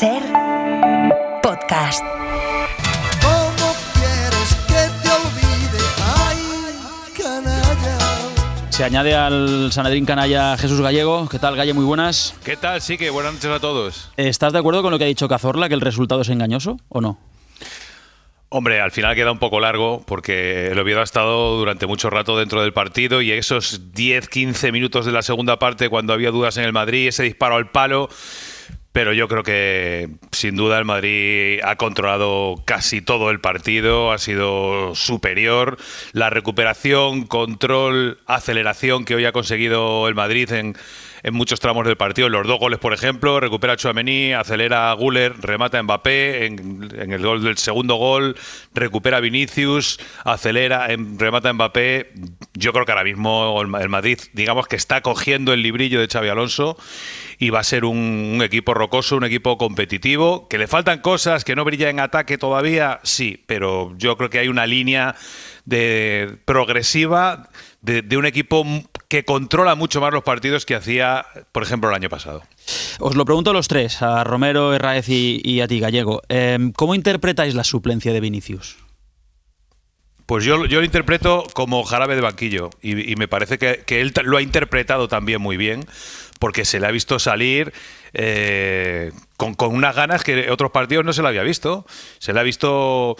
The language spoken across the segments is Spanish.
SER Podcast. ¿Cómo quieres que te olvide? Ay, canalla. Se añade al Sanedrín canalla Jesús Gallego. ¿Qué tal, Galle? Muy buenas. ¿Qué tal? Sí, que buenas noches a todos. ¿Estás de acuerdo con lo que ha dicho Cazorla, que el resultado es engañoso o no? Hombre, al final queda un poco largo porque el Oviedo ha estado durante mucho rato dentro del partido y esos 10-15 minutos de la segunda parte cuando había dudas en el Madrid, ese disparo al palo. Pero yo creo que sin duda el Madrid ha controlado casi todo el partido, ha sido superior. La recuperación, control, aceleración que hoy ha conseguido el Madrid en muchos tramos del partido, en los dos goles, por ejemplo, recupera a Tchouaméni, acelera a Güler, remata a Mbappé, en el gol del segundo gol, recupera a Vinicius, acelera, remata a Mbappé. Yo creo que ahora mismo el Madrid, digamos que está cogiendo el librillo de Xabi Alonso y va a ser un equipo rocoso, un equipo competitivo, que le faltan cosas, que no brilla en ataque todavía, sí, pero yo creo que hay una línea progresiva de un equipo que controla mucho más los partidos que hacía, por ejemplo, el año pasado. Os lo pregunto a los tres, a Romero, Herráez y a ti, Gallego. ¿Cómo interpretáis la suplencia de Vinicius? Pues yo lo interpreto como jarabe de banquillo y me parece que él lo ha interpretado también muy bien, porque se le ha visto salir con unas ganas que otros partidos no se le había visto. Se le ha visto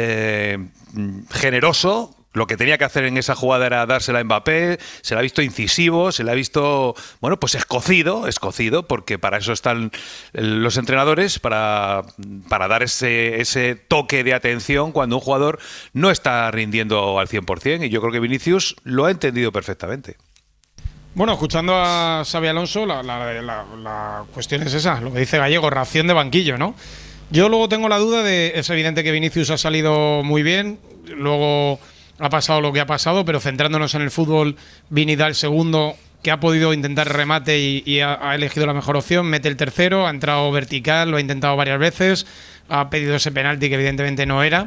generoso. Lo que tenía que hacer en esa jugada era dársela a Mbappé, se le ha visto incisivo, se le ha visto, bueno, pues escocido, porque para eso están los entrenadores, para dar ese toque de atención cuando un jugador no está rindiendo al 100%, y yo creo que Vinicius lo ha entendido perfectamente. Bueno, escuchando a Xabi Alonso, la cuestión es esa, lo que dice Gallego, ración de banquillo, ¿no? Yo luego tengo la duda es evidente que Vinicius ha salido muy bien, luego ha pasado lo que ha pasado, pero centrándonos en el fútbol, Vini da el segundo, que ha podido intentar remate y ha elegido la mejor opción, mete el tercero, ha entrado vertical, lo ha intentado varias veces, ha pedido ese penalti que evidentemente no era.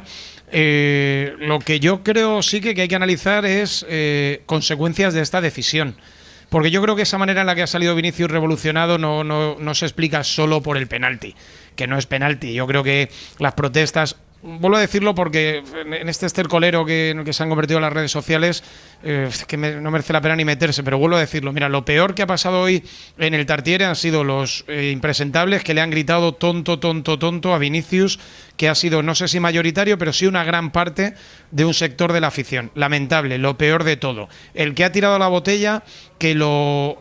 Lo que yo creo sí que hay que analizar es consecuencias de esta decisión. Porque yo creo que esa manera en la que ha salido Vinicius revolucionado no se explica solo por el penalti, que no es penalti. Yo creo que las protestas, vuelvo a decirlo porque en este estercolero en el que se han convertido las redes sociales, que no merece la pena ni meterse, pero vuelvo a decirlo. Mira, lo peor que ha pasado hoy en el Tartiere han sido los impresentables que le han gritado tonto, tonto, tonto a Vinicius, que ha sido, no sé si mayoritario, pero sí una gran parte de un sector de la afición. Lamentable, lo peor de todo. El que ha tirado la botella, que lo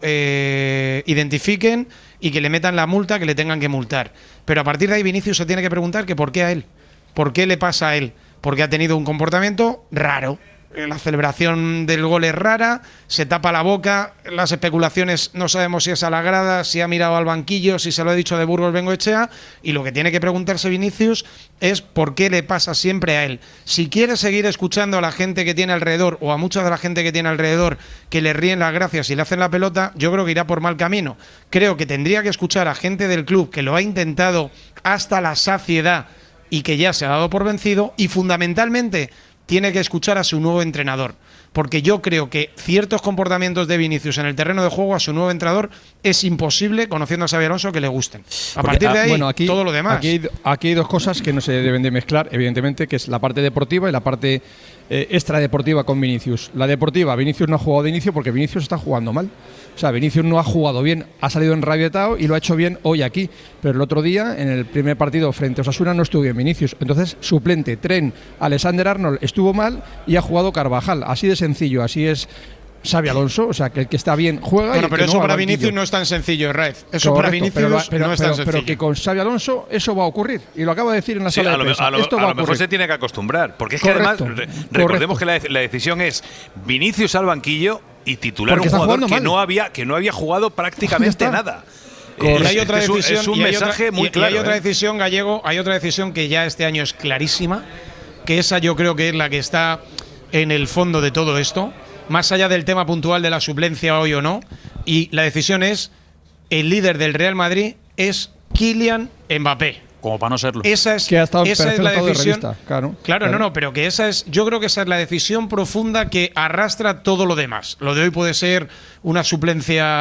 identifiquen y que le metan la multa, que le tengan que multar. Pero a partir de ahí Vinicius se tiene que preguntar que por qué a él. ¿Por qué le pasa a él? Porque ha tenido un comportamiento raro. La celebración del gol es rara, se tapa la boca, las especulaciones no sabemos si es a la grada, si ha mirado al banquillo, si se lo ha dicho de Burgos Bengoechea, y lo que tiene que preguntarse Vinicius es por qué le pasa siempre a él. Si quiere seguir escuchando a la gente que tiene alrededor, o a mucha de la gente que tiene alrededor, que le ríen las gracias y le hacen la pelota, yo creo que irá por mal camino. Creo que tendría que escuchar a gente del club que lo ha intentado hasta la saciedad y que ya se ha dado por vencido, y fundamentalmente tiene que escuchar a su nuevo entrenador, porque yo creo que ciertos comportamientos de Vinicius en el terreno de juego a su nuevo entrenador es imposible, conociendo a Xabi Alonso, que le gusten. A partir de ahí, bueno, aquí, todo lo demás. Aquí hay dos cosas que no se deben de mezclar, evidentemente, que es la parte deportiva y la parte extradeportiva con Vinicius. La deportiva, Vinicius no ha jugado de inicio porque Vinicius está jugando mal. O sea, Vinicius no ha jugado bien, ha salido enrabietado y lo ha hecho bien hoy aquí. Pero el otro día, en el primer partido frente a Osasuna, no estuvo bien Vinicius. Entonces, suplente, Trent, Alexander-Arnold estuvo mal y ha jugado Carvajal. Así de sencillo, así es Xabi Alonso. O sea, que el que está bien juega. Bueno, y pero que eso no para Vinicius no es tan sencillo, Raez. Eso para Vinicius no es tan sencillo. Pero que con Xabi Alonso eso va a ocurrir. Y lo acaba de decir en la sala de prensa. Esto va a ocurrir. A lo mejor se tiene que acostumbrar. Porque es que además, recordemos que la decisión es Vinicius al banquillo y titular un jugador que no había jugado prácticamente nada. Y hay otra decisión, es un mensaje muy claro. Y hay otra decisión, Gallego, hay otra decisión que ya este año es clarísima, que esa yo creo que es la que está en el fondo de todo esto, más allá del tema puntual de la suplencia hoy o no, y la decisión es: el líder del Real Madrid es Kylian Mbappé. Como para no serlo. Esa es la decisión. Claro, no, pero que yo creo que esa es la decisión profunda que arrastra todo lo demás. Lo de hoy puede ser una suplencia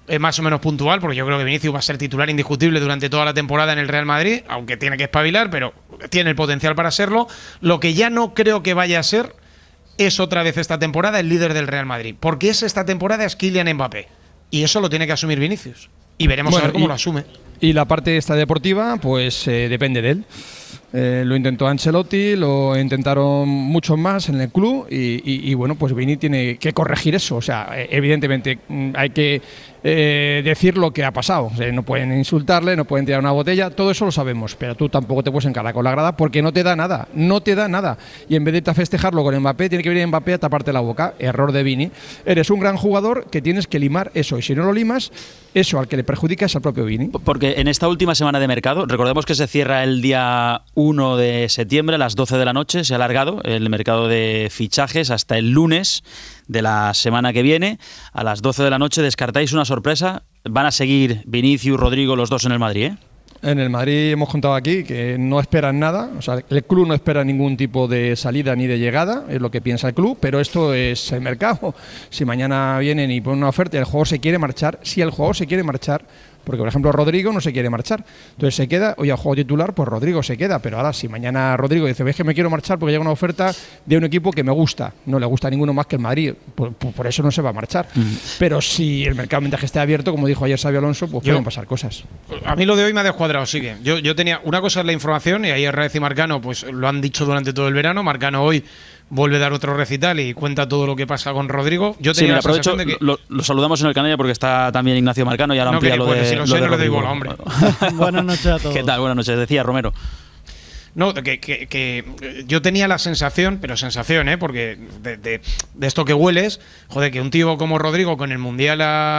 más o menos puntual, porque yo creo que Vinicius va a ser titular indiscutible durante toda la temporada en el Real Madrid, aunque tiene que espabilar, pero tiene el potencial para serlo. Lo que ya no creo que vaya a ser es otra vez esta temporada el líder del Real Madrid, porque esta temporada es Kylian Mbappé, y eso lo tiene que asumir Vinicius, y veremos a ver cómo lo asume. Y la parte esta deportiva, pues depende de él. Lo intentó Ancelotti, lo intentaron muchos más en el club y bueno, pues Vini tiene que corregir eso. O sea, evidentemente hay que decir lo que ha pasado. O sea, no pueden insultarle, no pueden tirar una botella, todo eso lo sabemos, pero tú tampoco te puedes encarar con la grada porque no te da nada, no te da nada. Y en vez de irte a festejarlo con Mbappé, tiene que venir Mbappé a taparte la boca. Error de Vini. Eres un gran jugador que tienes que limar eso, y si no lo limas, eso al que le perjudica es al propio Vini. Porque en esta última semana de mercado, recordemos que se cierra el día 1 de septiembre a las 12 de la noche, se ha alargado el mercado de fichajes hasta el lunes de la semana que viene. A las 12 de la noche, ¿descartáis una sorpresa? ¿Van a seguir Vinicius, Rodrigo, los dos en el Madrid, eh? En el Madrid hemos contado aquí que no esperan nada, o sea, el club no espera ningún tipo de salida ni de llegada, es lo que piensa el club, pero esto es el mercado. Si mañana vienen y ponen una oferta y el jugador se quiere marchar, si el jugador se quiere marchar, porque por ejemplo Rodrigo no se quiere marchar, entonces se queda, oye, al juego titular, pues Rodrigo se queda, pero ahora si mañana Rodrigo dice, ves que me quiero marchar porque llega una oferta de un equipo que me gusta, no le gusta a ninguno más que el Madrid, por eso no se va a marchar. Pero si el mercado mientras que esté abierto, como dijo ayer Xabi Alonso, pues pueden pasar cosas. A mí lo de hoy me ha descuadrado, sigue. Yo tenía, una cosa es la información, y ahí Herrera y Marcano pues lo han dicho durante todo el verano. Marcano hoy vuelve a dar otro recital y cuenta todo lo que pasa con Rodrigo. Yo tenía la sensación de que lo saludamos en el canal porque está también Ignacio Marcano y ahora amplía lo de. Si lo sé, no le doy bola, hombre. Buenas noches a todos. ¿Qué tal? Buenas noches, decía Romero. No, que yo tenía la sensación, pero sensación, porque de esto que hueles, joder, que un tío como Rodrigo con el Mundial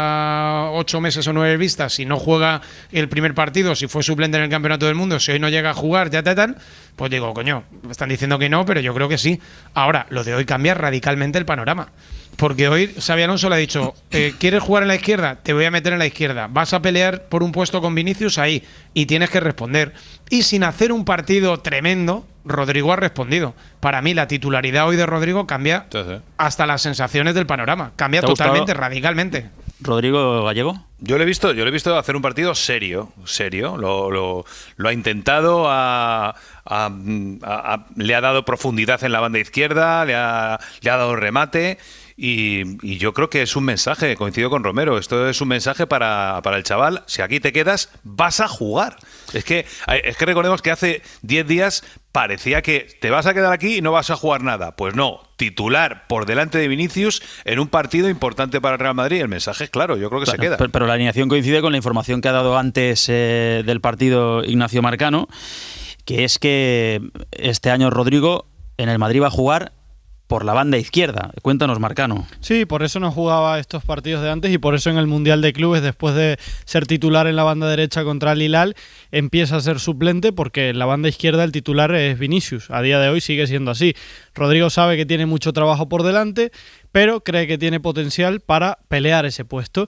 a 8 meses o 9 vistas, si no juega el primer partido, si fue suplente en el Campeonato del Mundo, si hoy no llega a jugar, pues digo, coño, me están diciendo que no, pero yo creo que sí. Ahora, lo de hoy cambia radicalmente el panorama. Porque hoy Xabi Alonso le ha dicho, ¿quieres jugar en la izquierda? Te voy a meter en la izquierda. Vas a pelear por un puesto con Vinicius ahí y tienes que responder. Y sin hacer un partido tremendo, Rodrigo ha respondido. Para mí la titularidad hoy de Rodrigo cambia hasta las sensaciones del panorama. Cambia totalmente, radicalmente. ¿Rodrigo Gallego? Yo le he visto hacer un partido serio. Lo ha intentado, le ha dado profundidad en la banda izquierda, le ha dado remate. Y yo creo que es un mensaje, coincido con Romero, esto es un mensaje para el chaval: si aquí te quedas, vas a jugar. Es que recordemos que hace 10 días parecía que te vas a quedar aquí y no vas a jugar nada. Pues no, titular por delante de Vinicius en un partido importante para el Real Madrid. El mensaje es claro, yo creo que se queda. Pero la alineación coincide con la información que ha dado antes del partido Ignacio Marcano, que es que este año Rodrigo en el Madrid va a jugar por la banda izquierda. Cuéntanos, Marcano. Sí, por eso no jugaba estos partidos de antes y por eso en el Mundial de Clubes, después de ser titular en la banda derecha contra el Hilal, empieza a ser suplente porque en la banda izquierda el titular es Vinicius. A día de hoy sigue siendo así. Rodrigo sabe que tiene mucho trabajo por delante, pero cree que tiene potencial para pelear ese puesto.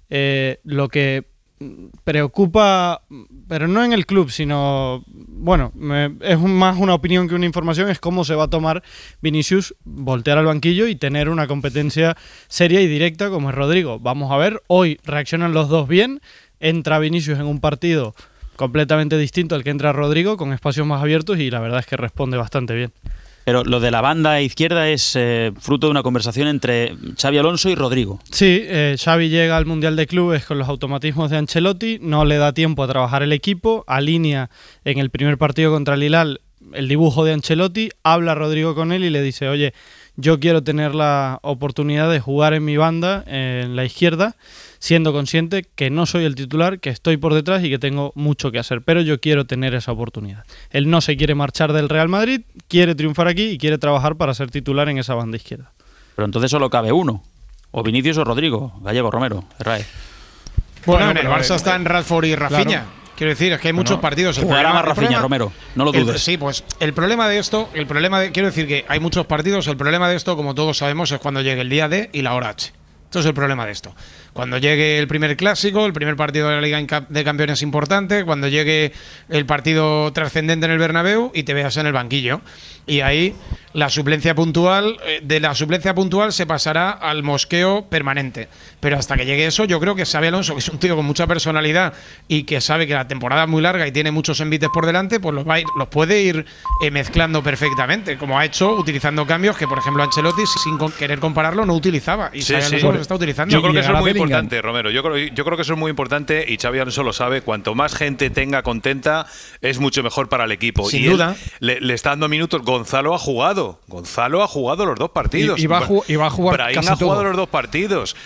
Lo que preocupa, pero no en el club, sino, bueno, es más una opinión que una información, es cómo se va a tomar Vinicius voltear al banquillo y tener una competencia seria y directa como es Rodrigo. Vamos a ver, hoy reaccionan los dos bien, entra Vinicius en un partido completamente distinto al que entra Rodrigo, con espacios más abiertos, y la verdad es que responde bastante bien. Pero lo de la banda izquierda es fruto de una conversación entre Xabi Alonso y Rodrigo. Sí, Xavi llega al Mundial de Clubes con los automatismos de Ancelotti, no le da tiempo a trabajar el equipo, alinea en el primer partido contra el Hilal el dibujo de Ancelotti, habla Rodrigo con él y le dice, oye, yo quiero tener la oportunidad de jugar en mi banda, en la izquierda, siendo consciente que no soy el titular, que estoy por detrás y que tengo mucho que hacer, pero yo quiero tener esa oportunidad. Él no se quiere marchar del Real Madrid, quiere triunfar aquí y quiere trabajar para ser titular en esa banda izquierda. Pero entonces solo cabe uno, o Vinicius o Rodrigo, Gallego, Romero, Herrera. Bueno, en el Barça están Rashford y Rafinha. Claro. Quiero decir, es que hay muchos partidos. Jugará más Rafinha, Romero, no lo dudes. Sí, pues el problema de esto, quiero decir que hay muchos partidos, el problema de esto, como todos sabemos, es cuando llegue el día D y la hora H. Esto es el problema de esto. Cuando llegue el primer clásico, el primer partido de la Liga de Campeones importante, cuando llegue el partido trascendente en el Bernabéu y te veas en el banquillo. Y ahí la suplencia puntual, de la suplencia puntual se pasará al mosqueo permanente. pero hasta que llegue eso, yo creo que Xabi Alonso, que es un tío con mucha personalidad y que sabe que la temporada es muy larga y tiene muchos envites por delante, pues los puede ir mezclando perfectamente, como ha hecho utilizando cambios que, por ejemplo, Ancelotti, sin querer compararlo, no utilizaba. Y Xabi Alonso los está utilizando. Yo creo que eso es muy Bellingham. importante, Romero. Yo creo que eso es muy importante y Xabi Alonso lo sabe. Cuanto más gente tenga contenta, es mucho mejor para el equipo. Sin y duda. Le está dando minutos. Gonzalo ha jugado los dos partidos. Y va a jugar Brahim casi ha jugado todo. los dos partidos.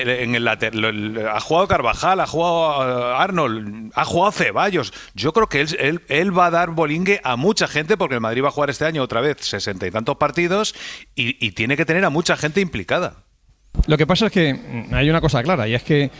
Ha jugado Carvajal, ha jugado Arnold, ha jugado Ceballos. Yo creo que él va a dar bolingue a mucha gente porque el Madrid va a jugar este año otra vez 60 y tantos partidos y tiene que tener a mucha gente implicada. Lo que pasa es que hay una cosa clara, y es que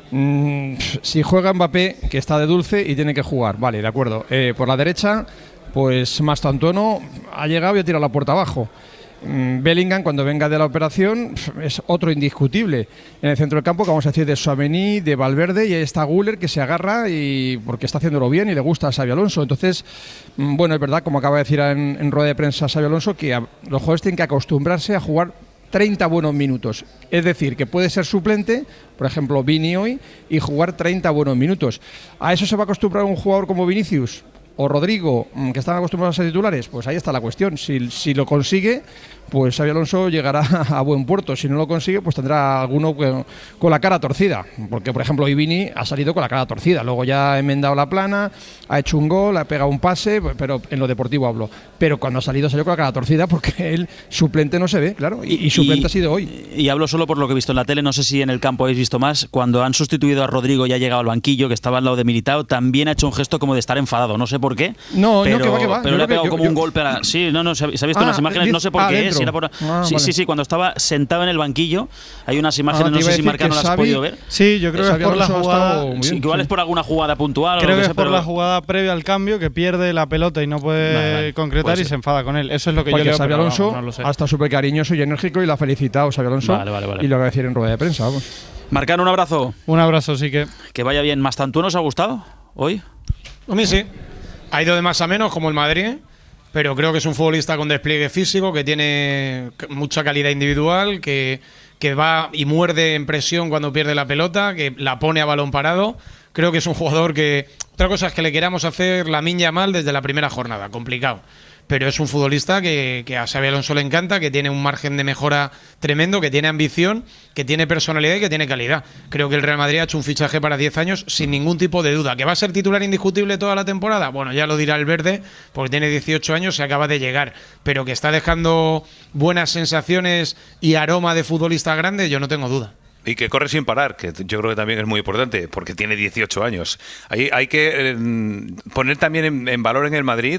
si juega Mbappé, que está de dulce y tiene que jugar, vale, de acuerdo. Por la derecha, pues Mastantuono ha llegado y ha tirado la puerta abajo. Bellingham, cuando venga de la operación, es otro indiscutible. En el centro del campo, que vamos a decir, de Tchouaméni, de Valverde, y ahí está Güler, que se agarra y porque está haciéndolo bien y le gusta a Xabi Alonso. Entonces, bueno, es verdad, como acaba de decir en rueda de prensa Xabi Alonso, que los jugadores tienen que acostumbrarse a jugar 30 buenos minutos. Es decir, que puede ser suplente, por ejemplo, Vini hoy, y jugar 30 buenos minutos. ¿A eso se va a acostumbrar un jugador como Vinicius o Rodrigo, que están acostumbrados a ser titulares? Pues ahí está la cuestión. Si lo consigue, pues Xabi Alonso llegará a buen puerto. Si no lo consigue, pues tendrá alguno con la cara torcida. Porque, por ejemplo, Vini ha salido con la cara torcida. Luego ya ha enmendado la plana, ha hecho un gol, ha pegado un pase, pero en lo deportivo hablo. Pero cuando salió con la cara torcida porque el suplente no se ve, claro. Y suplente ha sido hoy. Y hablo solo por lo que he visto en la tele, no sé si en el campo habéis visto más. Cuando han sustituido a Rodrigo y ha llegado al banquillo, que estaba al lado de Militao, también ha hecho un gesto como de estar enfadado. No sé por qué. No, pero, que va. Pero le ha pegado como un golpe a la… Sí, se ha visto unas imágenes, no sé por qué es. Si era por… Sí, cuando estaba sentado en el banquillo, hay unas imágenes, no sé si Marca no las has podido ver. Sí, yo creo que es por la jugada. Sí, igual es por alguna jugada puntual. Creo o lo que que es por la jugada previa al cambio, que pierde la pelota y no puede concretar y se enfada con él. Eso es lo que porque yo leo. Xabi Alonso no lo sé. hasta súper cariñoso y enérgico y la ha felicitado Xabi Alonso. Vale. Y lo va a decir en rueda de prensa, vamos. Marcano, un abrazo. Un abrazo, sí que. Que vaya bien. ¿Mastantuono os ha gustado hoy? A mí sí. Ha ido de más a menos, como el Madrid, pero creo que es un futbolista con despliegue físico, que tiene mucha calidad individual, que va y muerde en presión cuando pierde la pelota, que la pone a balón parado. Creo que es un jugador que… Otra cosa es que le queramos hacer la miña mal desde la primera jornada, complicado. Pero es un futbolista que a Xabi Alonso le encanta, que tiene un margen de mejora tremendo, que tiene ambición, que tiene personalidad y que tiene calidad. Creo que el Real Madrid ha hecho un fichaje para 10 años sin ningún tipo de duda. ¿Que va a ser titular indiscutible toda la temporada? Bueno, ya lo dirá el verde, porque tiene 18 años, se acaba de llegar. Pero que está dejando buenas sensaciones y aroma de futbolista grande, yo no tengo duda. Y que corre sin parar, que yo creo que también es muy importante, porque tiene 18 años. Hay que poner también en valor en el Madrid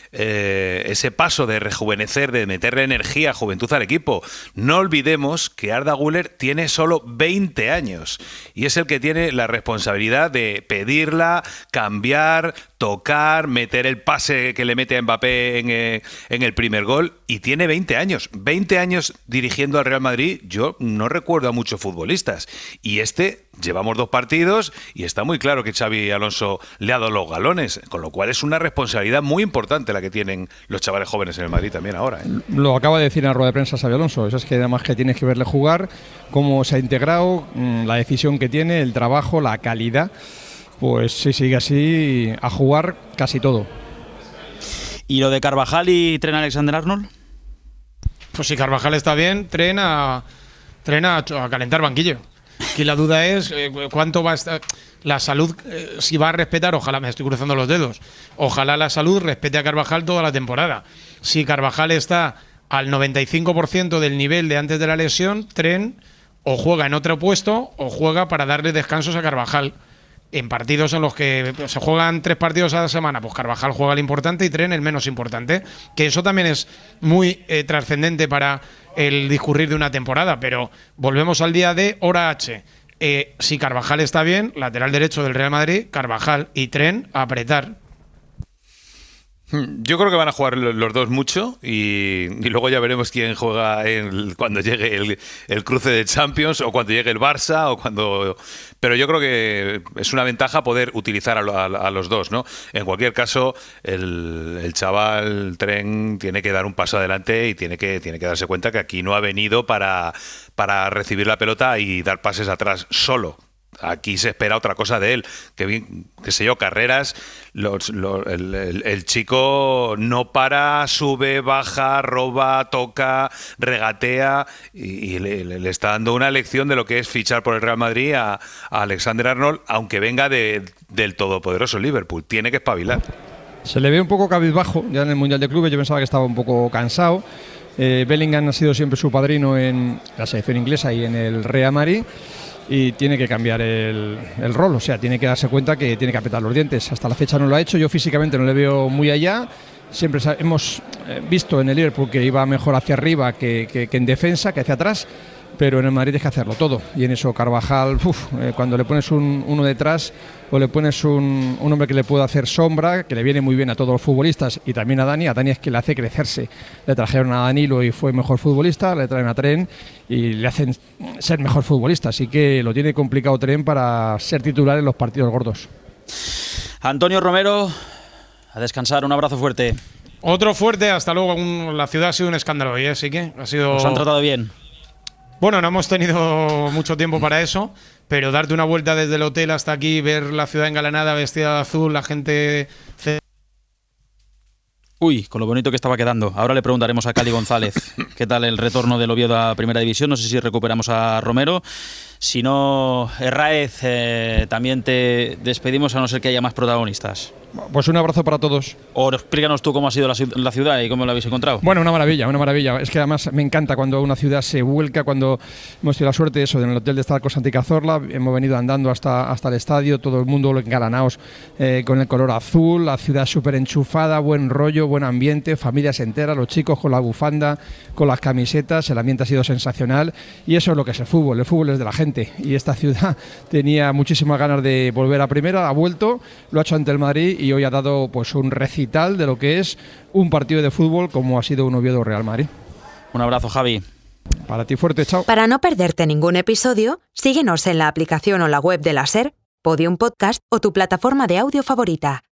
ese paso de rejuvenecer, de meterle energía, juventud al equipo. No olvidemos que Arda Güler tiene solo 20 años y es el que tiene la responsabilidad de pedirla, cambiar, tocar, meter el pase que le mete a Mbappé en el primer gol, y tiene 20 años. 20 años dirigiendo al Real Madrid. Yo no recuerdo a muchos futbolistas, y llevamos 2 partidos y está muy claro que Xabi Alonso le ha dado los galones, con lo cual es una responsabilidad muy importante la que tienen los chavales jóvenes en el Madrid también ahora. Lo acaba de decir en la rueda de prensa Xabi Alonso. Eso es que además que tienes que verle jugar, cómo se ha integrado, la decisión que tiene, el trabajo, la calidad. Pues si sigue así, a jugar casi todo. ¿Y lo de Carvajal y Trent Alexander-Arnold? Pues si Carvajal está bien, Trent a calentar banquillo. Aquí la duda es cuánto va a estar la salud, si va a respetar, ojalá, me estoy cruzando los dedos, ojalá la salud respete a Carvajal toda la temporada. Si Carvajal está al 95% del nivel de antes de la lesión, Trent o juega en otro puesto o juega para darle descansos a Carvajal. En partidos en los que se juegan 3 partidos a la semana, pues Carvajal juega el importante y Trent el menos importante, que eso también es muy trascendente para el discurrir de una temporada. Pero volvemos al día de hora H. Si Carvajal está bien, lateral derecho del Real Madrid, Carvajal y Trent a apretar. Yo creo que van a jugar los dos mucho y luego ya veremos quién juega cuando llegue el cruce de Champions o cuando llegue el Barça o cuando... Pero yo creo que es una ventaja poder utilizar a los dos, ¿no? En cualquier caso, el chaval Tren tiene que dar un paso adelante y tiene que darse cuenta que aquí no ha venido para recibir la pelota y dar pases atrás solo. Aquí se espera otra cosa de él, qué sé yo, carreras, el chico no para, sube, baja, roba, toca, regatea y le está dando una lección de lo que es fichar por el Real Madrid a Alexander-Arnold, aunque venga del todopoderoso Liverpool, tiene que espabilar. Se le ve un poco cabizbajo ya en el Mundial de Clubes, yo pensaba que estaba un poco cansado. Bellingham ha sido siempre su padrino en la selección inglesa y en el Real Madrid. Y tiene que cambiar el rol, o sea, tiene que darse cuenta que tiene que apretar los dientes. Hasta la fecha no lo ha hecho, yo físicamente no le veo muy allá. Siempre hemos visto en el Liverpool que iba mejor hacia arriba que en defensa, que hacia atrás, pero en el Madrid hay que hacerlo todo. Y en eso Carvajal, cuando le pones uno detrás o le pones un hombre que le pueda hacer sombra, que le viene muy bien a todos los futbolistas y también a Dani es que le hace crecerse. Le trajeron a Danilo y fue mejor futbolista, le traen a Tren y le hacen ser mejor futbolista, así que lo tiene complicado Tren para ser titular en los partidos gordos. Antonio Romero, a descansar, un abrazo fuerte. Otro fuerte, hasta luego. La ciudad ha sido un escándalo hoy, así que ha sido... ¿Os han tratado bien? Bueno, no hemos tenido mucho tiempo para eso, pero darte una vuelta desde el hotel hasta aquí, ver la ciudad engalanada, vestida de azul, la gente... Uy, con lo bonito que estaba quedando. Ahora le preguntaremos a Cali González qué tal el retorno del Oviedo a Primera División. No sé si recuperamos a Romero. Si no, Herráez, también te despedimos a no ser que haya más protagonistas. Pues un abrazo para todos. O explícanos tú cómo ha sido la ciudad y cómo la habéis encontrado. Bueno, una maravilla, una maravilla. Es que además me encanta cuando una ciudad se vuelca, cuando hemos tenido la suerte de eso, en el hotel de estar con Santi Cazorla, hemos venido andando hasta el estadio, todo el mundo engalanados con el color azul, la ciudad súper enchufada, buen rollo, buen ambiente, familias enteras, los chicos con la bufanda, con las camisetas, el ambiente ha sido sensacional y eso es lo que es el fútbol es de la gente y esta ciudad tenía muchísimas ganas de volver a Primera, ha vuelto, lo ha hecho ante el Madrid y hoy ha dado pues un recital de lo que es un partido de fútbol como ha sido un Oviedo Real Madrid. Un abrazo, Javi. Para ti fuerte, chao. Para no perderte ningún episodio, síguenos en la aplicación o la web de la SER, Podium Podcast o tu plataforma de audio favorita.